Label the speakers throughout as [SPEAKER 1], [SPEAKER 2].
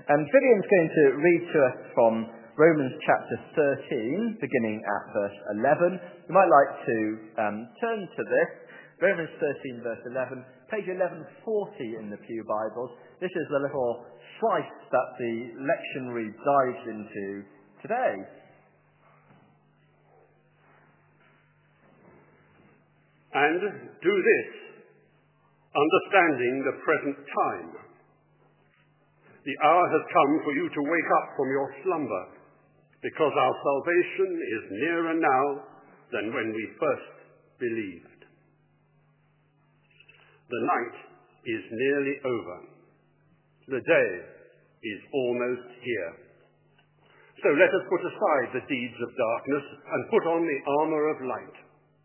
[SPEAKER 1] And Vivian's going to read to us from Romans chapter 13, beginning at verse 11. You might like to turn to this. Romans 13, verse 11, page 1140 in the Pew Bibles. This is the little slice that the lectionary dives into today.
[SPEAKER 2] And do this, understanding the present time. The hour has come for you to wake up from your slumber, because our salvation is nearer now than when we first believed. The night is nearly over. The day is almost here. So let us put aside the deeds of darkness and put on the armor of light.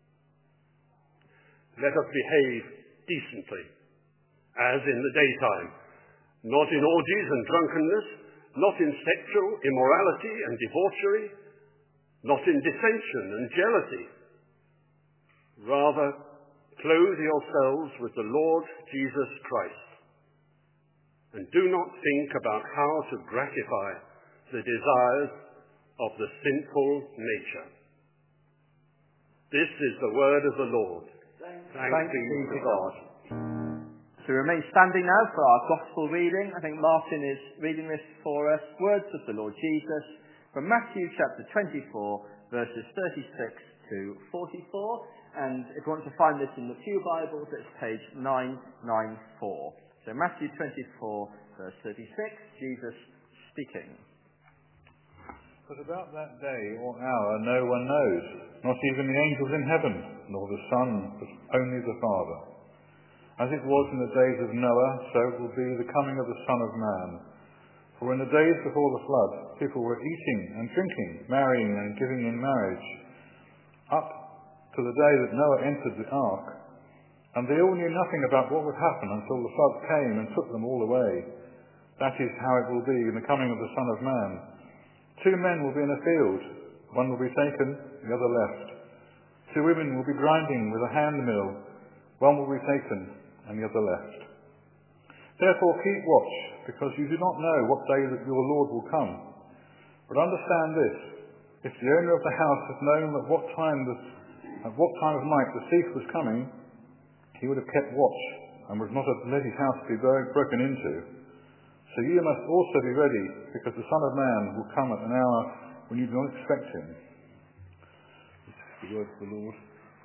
[SPEAKER 2] Let us behave decently, as in the daytime, not in orgies and drunkenness, not in sexual immorality and debauchery, not in dissension and jealousy. Rather, clothe yourselves with the Lord Jesus Christ, and do not think about how to gratify the desires of the sinful nature. This is the word of the Lord. Thanks be to God.
[SPEAKER 1] So we remain standing now for our gospel reading. I think Martin is reading this for us. Words of the Lord Jesus from Matthew chapter 24, verses 36 to 44. And if you want to find this in the Pew Bibles, it's page 994. So Matthew 24, verse 36, Jesus speaking.
[SPEAKER 3] But about that day or hour no one knows, not even the angels in heaven, nor the Son, but only the Father. As it was in the days of Noah, so it will be the coming of the Son of Man. For in the days before the flood, people were eating and drinking, marrying and giving in marriage, up to the day that Noah entered the ark. And they all knew nothing about what would happen until the flood came and took them all away. That is how it will be in the coming of the Son of Man. 2 men will be in a field, one will be taken, the other left. 2 women will be grinding with a hand mill, one will be taken, and the other left. Therefore keep watch, because you do not know what day that your Lord will come. But understand this, if the owner of the house had known at what time of night the thief was coming, he would have kept watch, and would not have let his house be broken into. So you must also be ready, because the Son of Man will come at an hour when you do not expect him. This is the word of the Lord.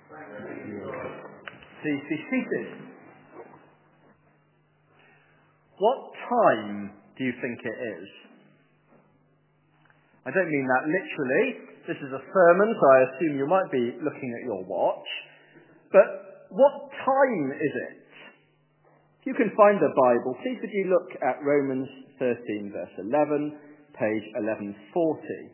[SPEAKER 1] Please be seated. What time do you think it is? I don't mean that literally. This is a sermon, so I assume you might be looking at your watch. But what time is it? If you can find the Bible, please would you look at Romans 13, verse 11, page 1140.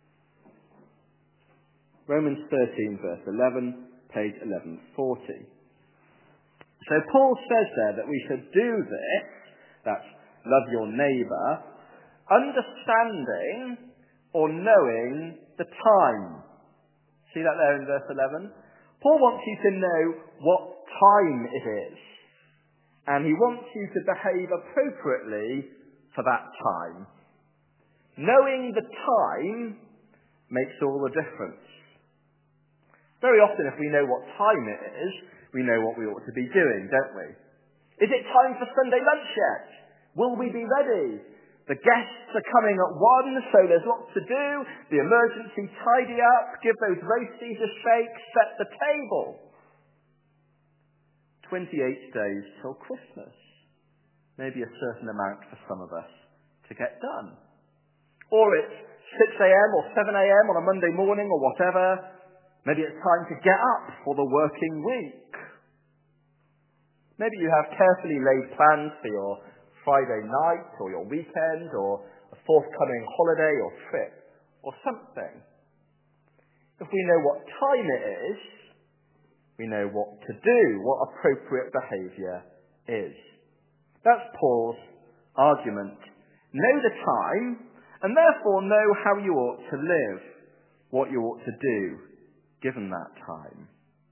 [SPEAKER 1] Romans 13, verse 11, page 1140. So Paul says there that we should do this, that's love your neighbour, understanding or knowing the time. See that there in verse 11? Paul wants you to know what time it is. And he wants you to behave appropriately for that time. Knowing the time makes all the difference. Very often if we know what time it is, we know what we ought to be doing, don't we? Is it time for Sunday lunch yet? Will we be ready? The guests are coming at 1, so there's lots to do. The emergency tidy up, give those roasties a shake, set the table. 28 days till Christmas. Maybe a certain amount for some of us to get done. Or it's 6 a.m. or 7 a.m. on a Monday morning or whatever. Maybe it's time to get up for the working week. Maybe you have carefully laid plans for your Friday night or your weekend or a forthcoming holiday or trip or something. If we know what time it is, we know what to do, what appropriate behaviour is. That's Paul's argument. Know the time, and therefore know how you ought to live, what you ought to do, given that time.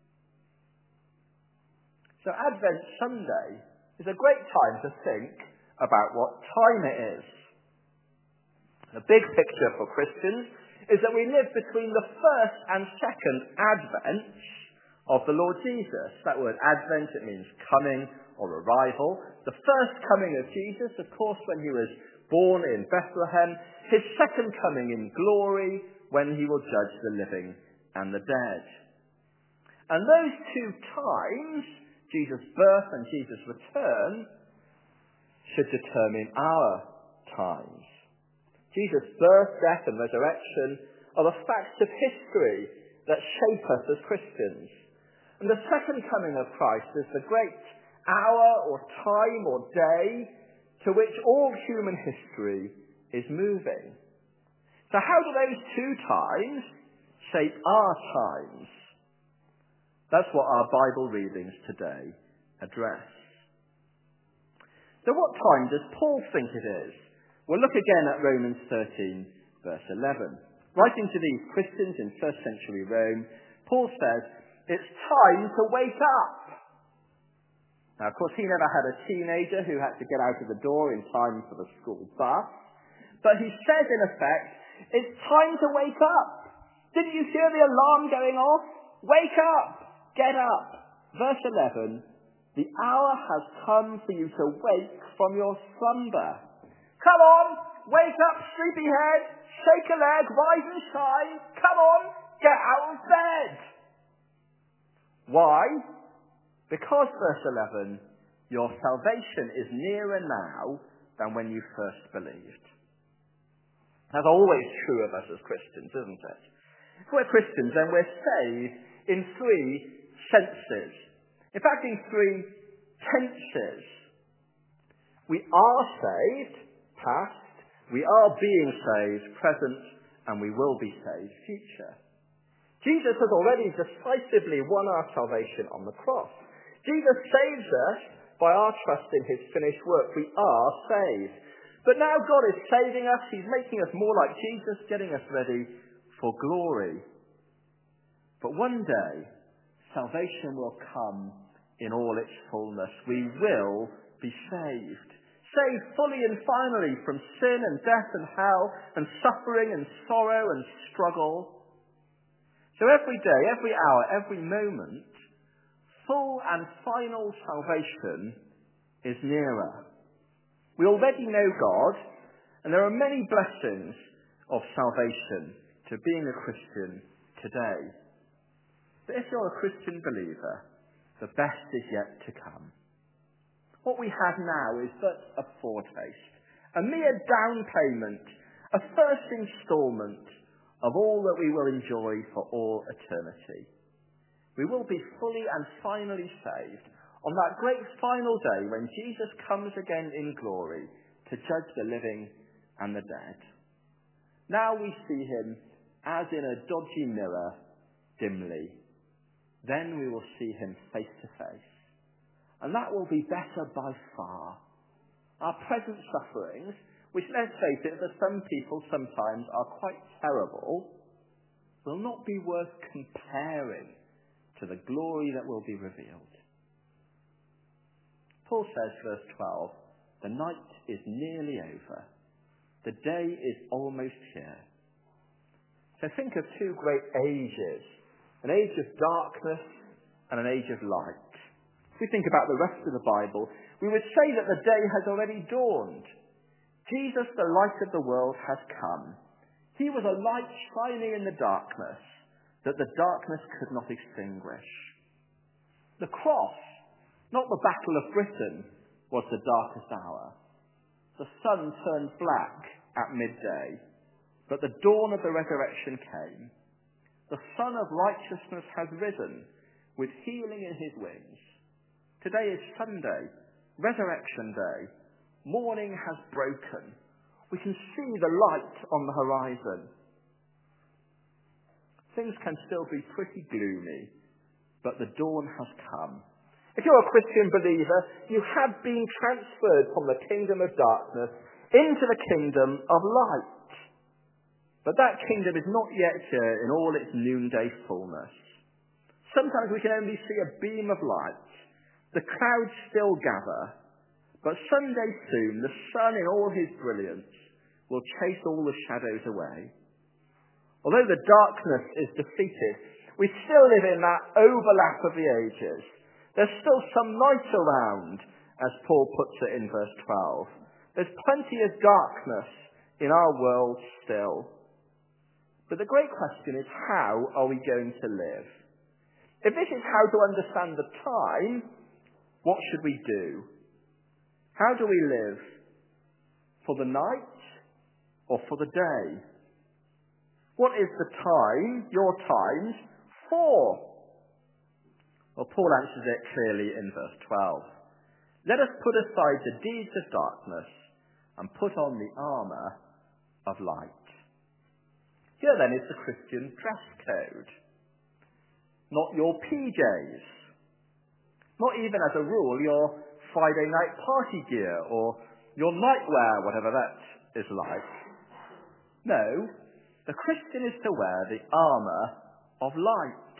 [SPEAKER 1] So Advent Sunday is a great time to think about what time it is. The big picture for Christians is that we live between the first and second advents of the Lord Jesus. That word advent, it means coming or arrival. The first coming of Jesus, of course, when he was born in Bethlehem. His second coming in glory, when he will judge the living and the dead. And those two times, Jesus' birth and Jesus' return, should determine our times. Jesus' birth, death and resurrection are the facts of history that shape us as Christians. And the second coming of Christ is the great hour or time or day to which all human history is moving. So how do those two times shape our times? That's what our Bible readings today address. So what time does Paul think it is? We'll look again at Romans 13, verse 11. Writing to these Christians in first century Rome, Paul says, it's time to wake up. Now, of course, he never had a teenager who had to get out of the door in time for the school bus. But he says, in effect, it's time to wake up. Didn't you hear the alarm going off? Wake up! Get up! Verse 11, the hour has come for you to wake from your slumber. Come on, wake up, sleepyhead, shake a leg, rise and shine. Come on, get out of bed. Why? Because, verse 11, your salvation is nearer now than when you first believed. That's always true of us as Christians, isn't it? If we're Christians, then we're saved in three senses. In fact, in three tenses. We are saved, past, we are being saved, present, and we will be saved, future. Jesus has already decisively won our salvation on the cross. Jesus saves us by our trust in his finished work. We are saved. But now God is saving us. He's making us more like Jesus, getting us ready for glory. But one day, salvation will come in all its fullness. We will be saved. Saved fully and finally from sin and death and hell and suffering and sorrow and struggle. So every day, every hour, every moment, full and final salvation is nearer. We already know God, and there are many blessings of salvation to being a Christian today. But if you're a Christian believer, the best is yet to come. What we have now is but a foretaste, a mere down payment, a first instalment of all that we will enjoy for all eternity. We will be fully and finally saved on that great final day when Jesus comes again in glory to judge the living and the dead. Now we see him as in a dodgy mirror dimly. Then we will see him face to face. And that will be better by far. Our present sufferings, which, let's face it, for some people sometimes are quite terrible, will not be worth comparing to the glory that will be revealed. Paul says, verse 12, the night is nearly over. The day is almost here. So think of two great ages, an age of darkness and an age of light. If we think about the rest of the Bible, we would say that the day has already dawned. Jesus, the light of the world, has come. He was a light shining in the darkness that the darkness could not extinguish. The cross, not the Battle of Britain, was the darkest hour. The sun turned black at midday, but the dawn of the resurrection came. The Son of Righteousness has risen with healing in his wings. Today is Sunday, Resurrection Day. Morning has broken. We can see the light on the horizon. Things can still be pretty gloomy, but the dawn has come. If you're a Christian believer, you have been transferred from the kingdom of darkness into the kingdom of light. But that kingdom is not yet here in all its noonday fullness. Sometimes we can only see a beam of light. The clouds still gather, but someday soon the sun in all his brilliance will chase all the shadows away. Although the darkness is defeated, we still live in that overlap of the ages. There's still some light around, as Paul puts it in verse 12. There's plenty of darkness in our world still. But the great question is, how are we going to live? If this is how to understand the time, what should we do? How do we live? For the night or for the day? What is the time, your times, for? Well, Paul answers it clearly in verse 12. Let us put aside the deeds of darkness and put on the armour of light. Here then is the Christian dress code. Not your PJs. Not even as a rule your Friday night party gear or your nightwear, whatever that is like. No, the Christian is to wear the armour of light.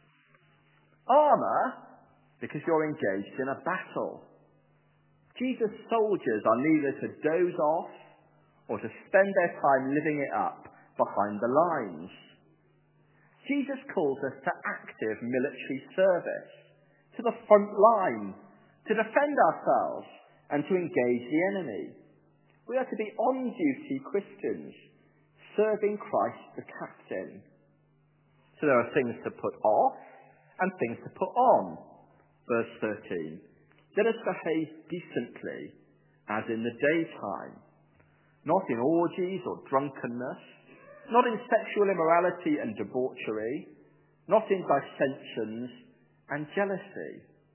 [SPEAKER 1] Armour because you're engaged in a battle. Jesus' soldiers are neither to doze off or to spend their time living it up behind the lines. Jesus calls us to active military service, to the front line, to defend ourselves and to engage the enemy. We are to be on-duty Christians, serving Christ the captain. So there are things to put off and things to put on. Verse 13. Let us behave decently, as in the daytime, not in orgies or drunkenness, not in sexual immorality and debauchery, not in dissensions and jealousy.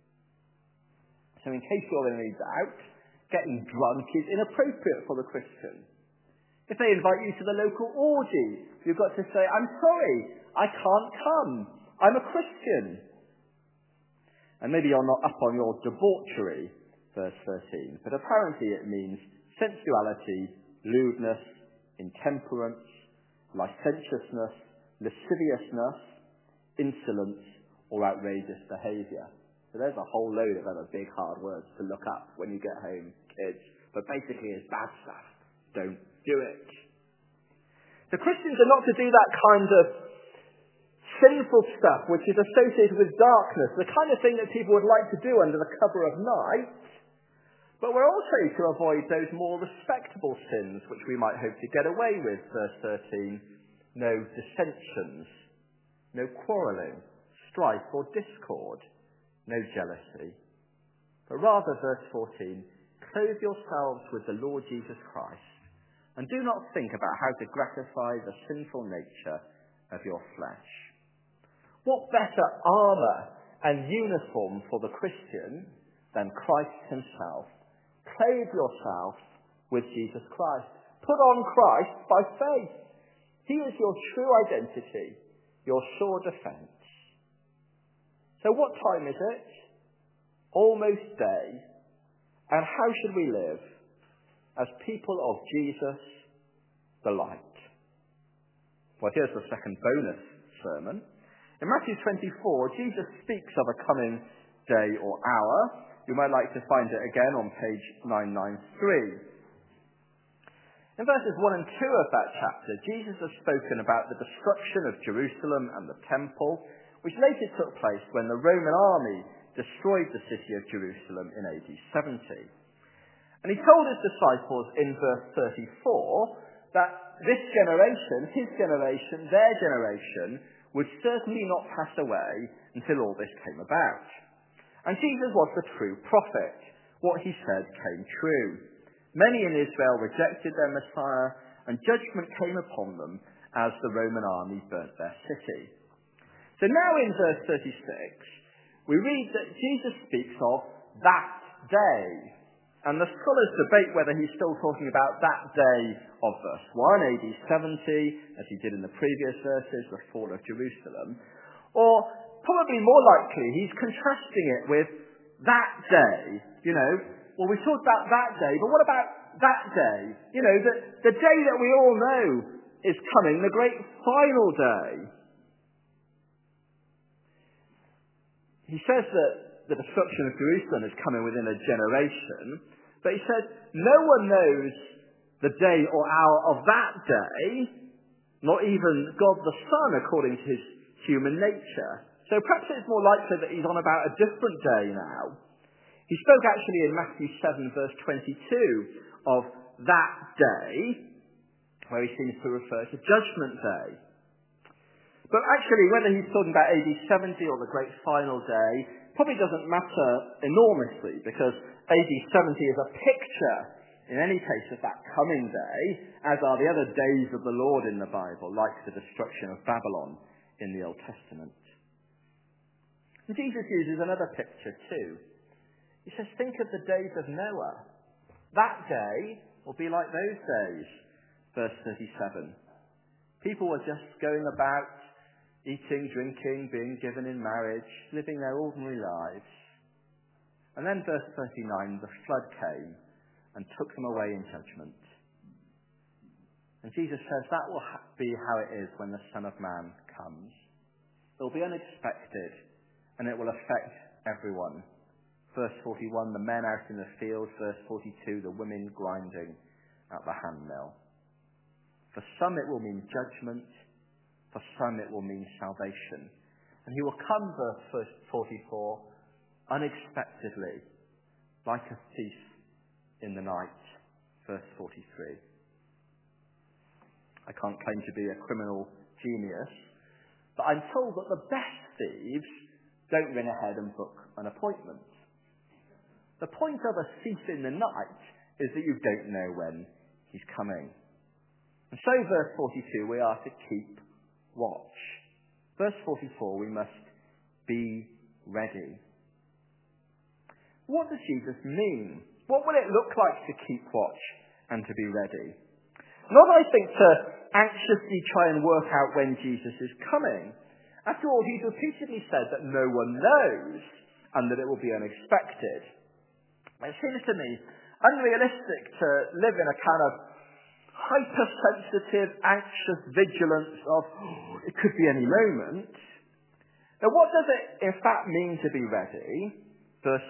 [SPEAKER 1] So in case you're in any doubt, getting drunk is inappropriate for the Christian. If they invite you to the local orgy, you've got to say, I'm sorry, I can't come. I'm a Christian. And maybe you're not up on your debauchery, verse 13, but apparently it means sensuality, lewdness, intemperance, licentiousness, lasciviousness, insolence, or outrageous behaviour. So there's a whole load of other big hard words to look up when you get home, kids. But basically it's bad stuff. Don't do it. The Christians are not to do that kind of sinful stuff which is associated with darkness, the kind of thing that people would like to do under the cover of night. But we're also to avoid those more respectable sins which we might hope to get away with, verse 13. No dissensions, no quarrelling, strife or discord, no jealousy. But rather, verse 14, clothe yourselves with the Lord Jesus Christ, and do not think about how to gratify the sinful nature of your flesh. What better armour and uniform for the Christian than Christ himself? Clothe yourself with Jesus Christ. Put on Christ by faith. He is your true identity, your sure defence. So what time is it? Almost day. And how should we live? As people of Jesus, the light. Well, here's the second bonus sermon. In Matthew 24, Jesus speaks of a coming day or hour. You might like to find it again on page 993. In verses 1 and 2 of that chapter, Jesus has spoken about the destruction of Jerusalem and the temple, which later took place when the Roman army destroyed the city of Jerusalem in AD 70. And he told his disciples in verse 34 that this generation, his generation, their generation, would certainly not pass away until all this came about. And Jesus was the true prophet. What he said came true. Many in Israel rejected their Messiah, and judgment came upon them as the Roman army burnt their city. So now in verse 36, we read that Jesus speaks of that day. And the scholars debate whether he's still talking about that day of verse 1, AD 70, as he did in the previous verses, the fall of Jerusalem, or probably more likely he's contrasting it with that day. You know, well, we talked about that day, but what about that day? You know, the day that we all know is coming, the great final day. He says that the destruction of Jerusalem is coming within a generation, but he says no one knows the day or hour of that day, not even God the Son according to his human nature. So perhaps it's more likely that he's on about a different day now. He spoke actually in Matthew 7 verse 22 of that day, where he seems to refer to Judgment Day. But actually, whether he's talking about AD 70 or the Great Final Day probably doesn't matter enormously, because AD 70 is a picture, in any case, of that coming day, as are the other days of the Lord in the Bible, like the destruction of Babylon in the Old Testament. And Jesus uses another picture too. He says, think of the days of Noah. That day will be like those days. Verse 37. People were just going about, eating, drinking, being given in marriage, living their ordinary lives. And then verse 39, the flood came and took them away in judgment. And Jesus says that will be how it is when the Son of Man comes. It will be unexpected, and it will affect everyone. Verse 41, the men out in the field. Verse 42, the women grinding at the handmill. For some it will mean judgment. For some it will mean salvation. And he will come, verse 44, unexpectedly, like a thief in the night. Verse 43. I can't claim to be a criminal genius, but I'm told that the best thieves don't ring ahead and book an appointment. The point of a thief in the night is that you don't know when he's coming. And so, verse 42, we are to keep watch. Verse 44, we must be ready. What does Jesus mean? What will it look like to keep watch and to be ready? Not, I think, to anxiously try and work out when Jesus is coming. After all, he's repeatedly said that no one knows and that it will be unexpected. It seems to me unrealistic to live in a kind of hypersensitive, anxious vigilance of, it could be any moment. Now, what does it in fact mean to be ready? Verse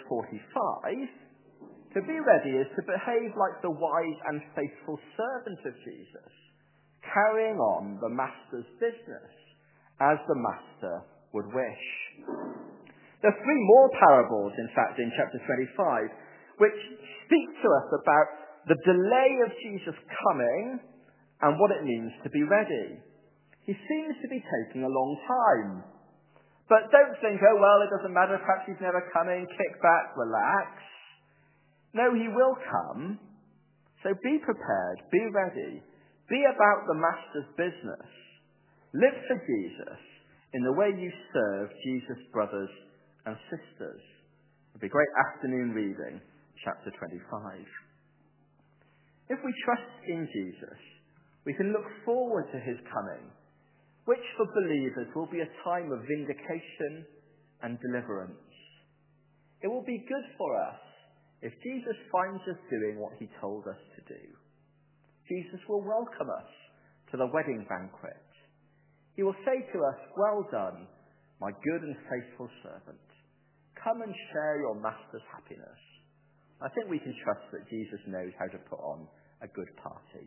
[SPEAKER 1] 45, to be ready is to behave like the wise and faithful servant of Jesus, carrying on the master's business as the master would wish. There are three more parables, in fact, in chapter 25, which speak to us about the delay of Jesus coming and what it means to be ready. He seems to be taking a long time. But don't think, oh, well, it doesn't matter, perhaps he's never coming, kick back, relax. No, he will come. So be prepared, be ready, be about the master's business. Live for Jesus in the way you serve Jesus' brothers and sisters. It'll be great afternoon reading, chapter 25. If we trust in Jesus, we can look forward to his coming, which for believers will be a time of vindication and deliverance. It will be good for us if Jesus finds us doing what he told us to do. Jesus will welcome us to the wedding banquet. He will say to us, well done, my good and faithful servant. Come and share your master's happiness. I think we can trust that Jesus knows how to put on a good party.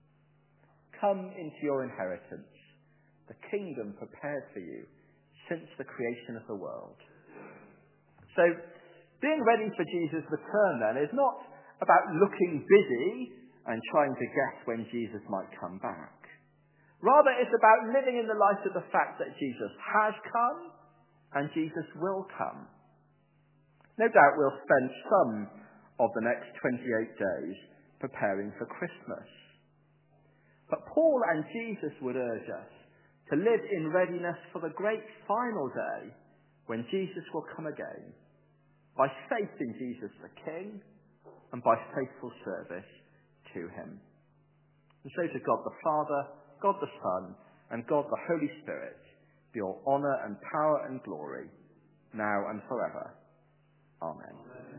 [SPEAKER 1] Come into your inheritance, the kingdom prepared for you since the creation of the world. So, being ready for Jesus' return then is not about looking busy and trying to guess when Jesus might come back. Rather, it's about living in the light of the fact that Jesus has come and Jesus will come. No doubt we'll spend some of the next 28 days preparing for Christmas. But Paul and Jesus would urge us to live in readiness for the great final day when Jesus will come again, by faith in Jesus the King and by faithful service to him. And so to God the Father, God the Son, and God the Holy Spirit be all honour and power and glory, now and forever. Amen.